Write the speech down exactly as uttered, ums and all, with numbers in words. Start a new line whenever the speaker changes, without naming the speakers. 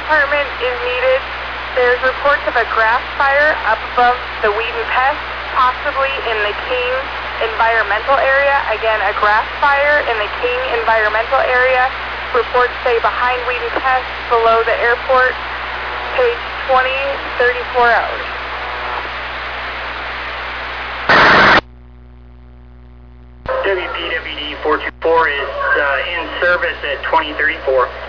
department is needed. There's reports of a grass fire up above the Wheaton Pest, possibly in the King environmental area. Again, a grass fire in the King environmental area. Reports say behind Wheaton Pest, below the airport, page twenty, thirty-four hours.
W P W D four two four is uh, in service at twenty thirty-four.